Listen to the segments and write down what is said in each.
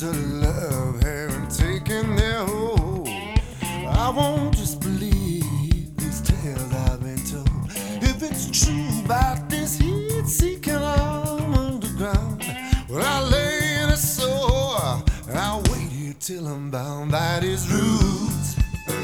of love haven't taken their hold. I won't just believe these tales I've been told. If it's true about this heat-seeking arm underground, well, I'll lay in a sore. I'll wait here till I'm bound by these roots.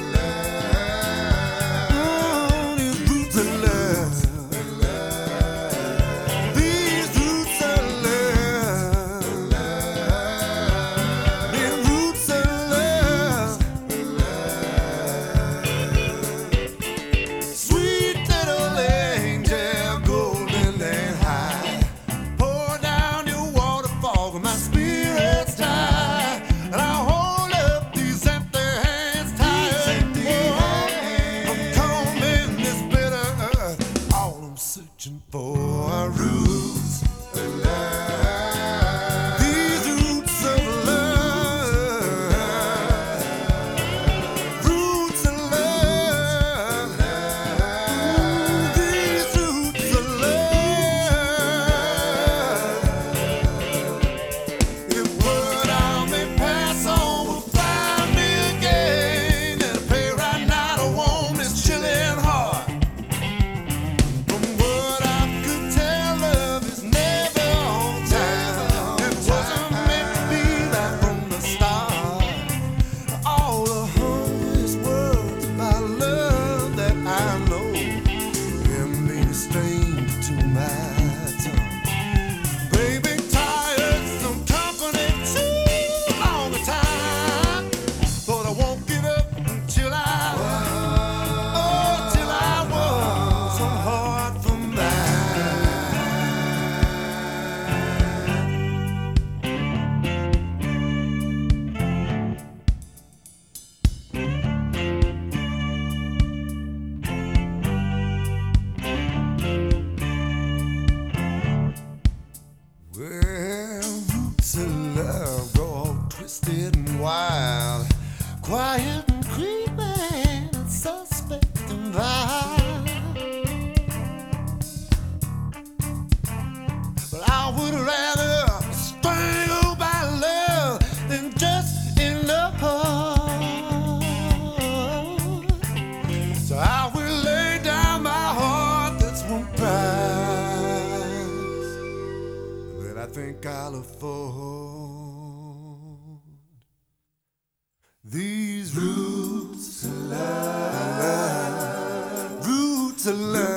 Searching for roots of love. These roots of love. Roots of love. These roots of love. If word I may pass on will find me again, and pay right now to warm this chilling heart. Roots of love go all twisted and wild, quiet and creeping and suspect and vile. But I would rather strangle by love than just in love. So I will lay down my heart, that's one prize that I think I'll afford. These roots of love, roots of love.